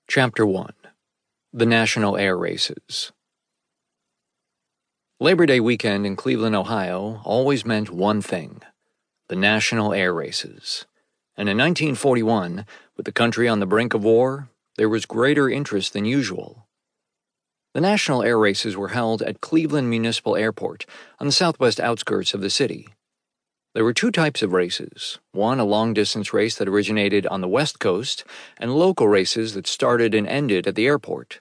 Chapter 1. The National Air Races. Labor Day weekend in Cleveland, Ohio always meant one thing: the National Air Races. And in 1941, with the country on the brink of war, there was greater interest than usual. The National Air Races were held at Cleveland Municipal Airport on the southwest outskirts of the city. There were two types of races, one a long-distance race that originated on the West Coast, and local races that started and ended at the airport.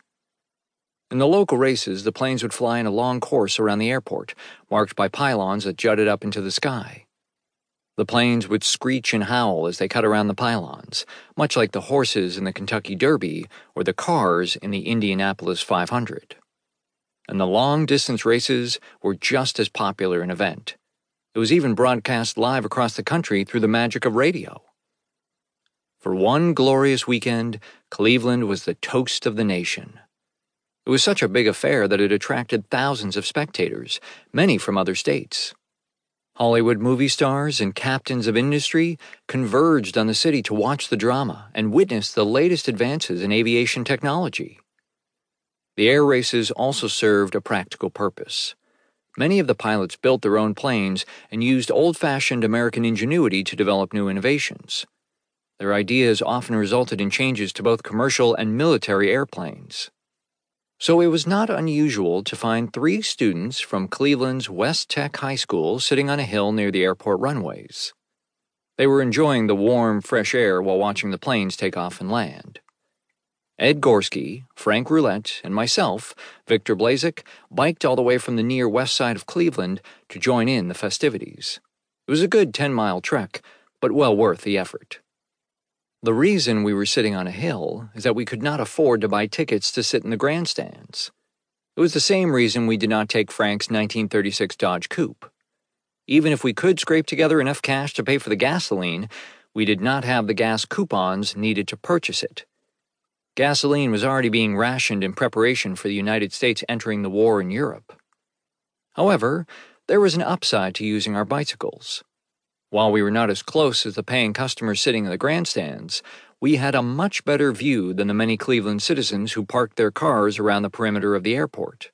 In the local races, the planes would fly in a long course around the airport, marked by pylons that jutted up into the sky. The planes would screech and howl as they cut around the pylons, much like the horses in the Kentucky Derby or the cars in the Indianapolis 500. And the long-distance races were just as popular an event. It was even broadcast live across the country through the magic of radio. For one glorious weekend, Cleveland was the toast of the nation. It was such a big affair that it attracted thousands of spectators, many from other states. Hollywood movie stars and captains of industry converged on the city to watch the drama and witness the latest advances in aviation technology. The air races also served a practical purpose. Many of the pilots built their own planes and used old-fashioned American ingenuity to develop new innovations. Their ideas often resulted in changes to both commercial and military airplanes. So it was not unusual to find 3 students from Cleveland's West Tech High School sitting on a hill near the airport runways. They were enjoying the warm, fresh air while watching the planes take off and land. Ed Gorski, Frank Roulette, and myself, Victor Blazek, biked all the way from the near west side of Cleveland to join in the festivities. It was a good 10-mile trek, but well worth the effort. The reason we were sitting on a hill is that we could not afford to buy tickets to sit in the grandstands. It was the same reason we did not take Frank's 1936 Dodge Coupe. Even if we could scrape together enough cash to pay for the gasoline, we did not have the gas coupons needed to purchase it. Gasoline was already being rationed in preparation for the United States entering the war in Europe. However, there was an upside to using our bicycles. While we were not as close as the paying customers sitting in the grandstands, we had a much better view than the many Cleveland citizens who parked their cars around the perimeter of the airport.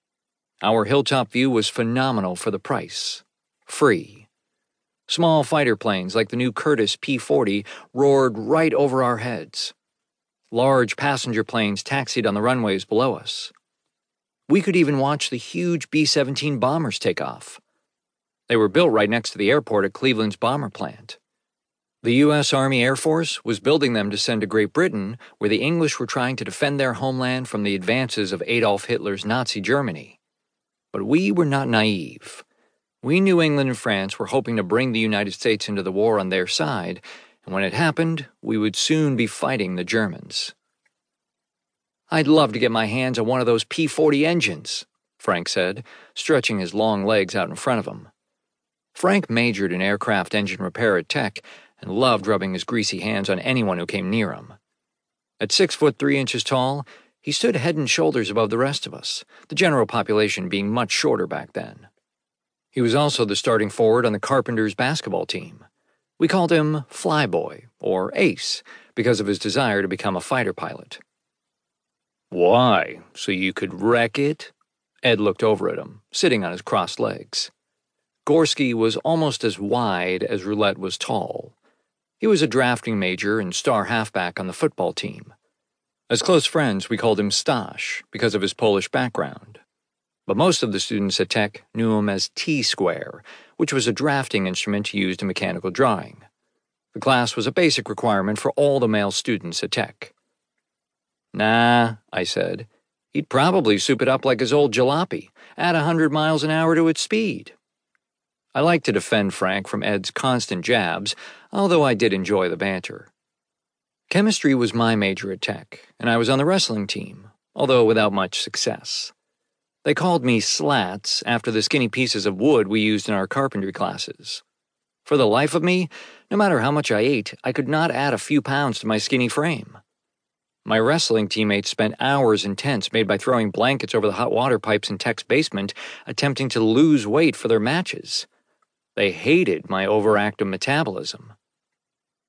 Our hilltop view was phenomenal for the price. Free. Small fighter planes like the new Curtiss P-40 roared right over our heads. Large passenger planes taxied on the runways below us. We could even watch the huge B-17 bombers take off. They were built right next to the airport at Cleveland's bomber plant. The U.S. Army Air Force was building them to send to Great Britain, where the English were trying to defend their homeland from the advances of Adolf Hitler's Nazi Germany. But we were not naive. We knew England and France were hoping to bring the United States into the war on their side, and when it happened, we would soon be fighting the Germans. "I'd love to get my hands on one of those P-40 engines," Frank said, stretching his long legs out in front of him. Frank majored in aircraft engine repair at Tech and loved rubbing his greasy hands on anyone who came near him. At 6'3" tall, he stood head and shoulders above the rest of us, the general population being much shorter back then. He was also the starting forward on the Carpenters basketball team. We called him Flyboy, or Ace, because of his desire to become a fighter pilot. "Why, so you could wreck it?" Ed looked over at him, sitting on his crossed legs. Gorski was almost as wide as Roulette was tall. He was a drafting major and star halfback on the football team. As close friends, we called him Stash because of his Polish background. But most of the students at Tech knew him as T-Square, which was a drafting instrument used in mechanical drawing. The class was a basic requirement for all the male students at Tech. "Nah," I said. "He'd probably soup it up like his old jalopy, add 100 miles an hour to its speed." I liked to defend Frank from Ed's constant jabs, although I did enjoy the banter. Chemistry was my major at Tech, and I was on the wrestling team, although without much success. They called me Slats after the skinny pieces of wood we used in our carpentry classes. For the life of me, no matter how much I ate, I could not add a few pounds to my skinny frame. My wrestling teammates spent hours in tents made by throwing blankets over the hot water pipes in Tech's basement, attempting to lose weight for their matches. They hated my overactive metabolism.